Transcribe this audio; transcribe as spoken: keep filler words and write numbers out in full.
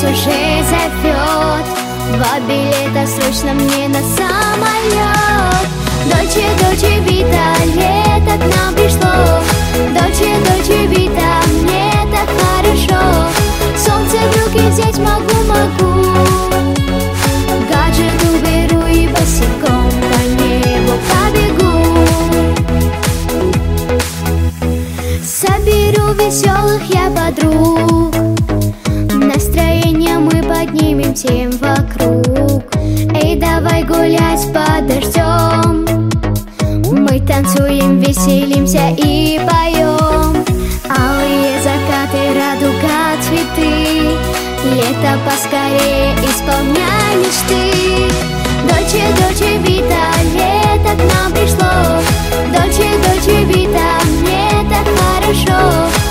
уже зовет. Два билета срочно мне на самолет. Дольче, дольче вита, лето к нам пришло. Дольче, дольче вита, мне так хорошо. Солнце в руки взять могу, могу. Гаджет уберу и босиком по небу побегу. Соберу веселых я подруг, настроение мы поднимем всем вокруг. Эй, давай гулять под дождем. Мы танцуем, веселимся и поем. Алые закаты, радуга, цветы. Лето поскорее, исполняй мечты. Дольче, дольче вита, лето к нам пришло. Дольче, дольче вита, мне так хорошо.